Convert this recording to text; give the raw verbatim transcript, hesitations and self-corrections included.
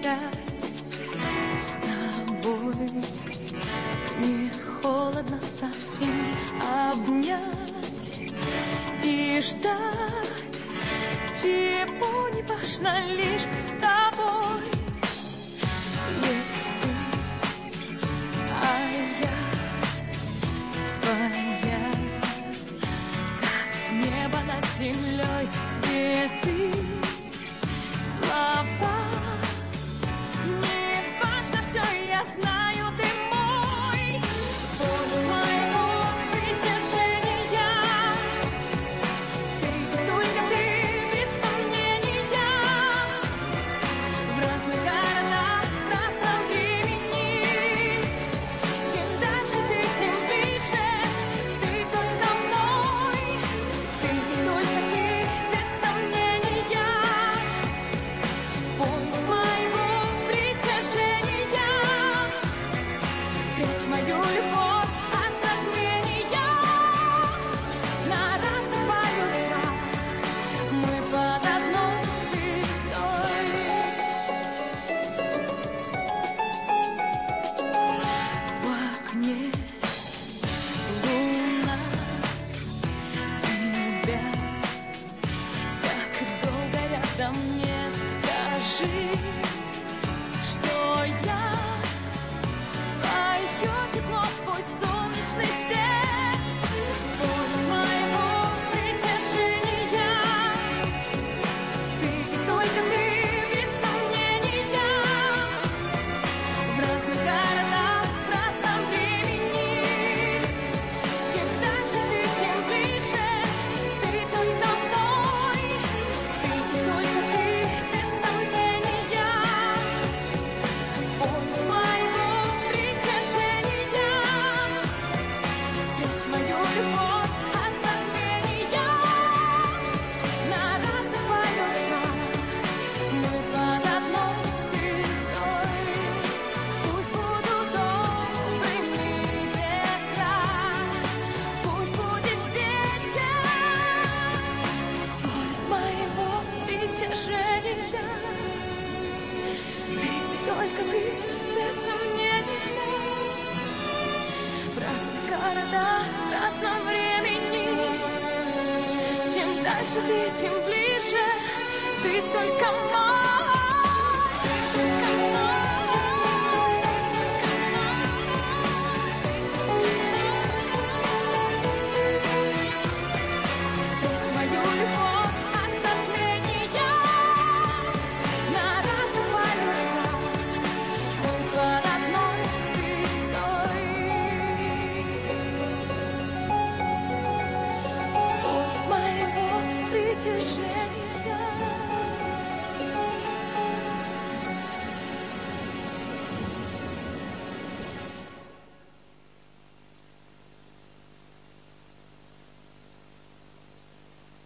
опять с тобой. Не холодно совсем обнять и ждать. Чего не важно, лишь бы с тобой. Есть ты, а я твоя, как небо над землей, цветы, слова. Не важно все, я знаю, ты мой. Полюс моего притяжения. Ты, только ты, без сомнения. В разных городах, в разном времени. Чем дальше ты, тем ближе. Ты только мой. Ты, только ты, без сомнения. Полюс моего притяжения. Спрячь мою любовь от затмения. На разных полюсах мы под одной звездой. В окне луна, тебя так долго рядом нет. Скажи, что я твое тепло, твой солнечный свет. Полюс моего притяжения. Ты, только ты, без сомнения. В разных городах, в разном времени. Чем дальше ты, тем ближе. Ты только мой. Ты, только ты, без сомнения. Полюс моего притяжения. Спрячь мою любовь от затмения. На разных полюсах мы под одной звездой. Пусть будут добрыми ветра, пусть будет вечер. Полюс моего притяжения. Ты, только ты, без сомнения. В разных городах, в разном времени. Чем дальше ты, тем ближе. Ты только мой. Только мой. Спрячь мою любовь от затмения. На разных полюсах мы под одной звездой. Полюс моего притяжения.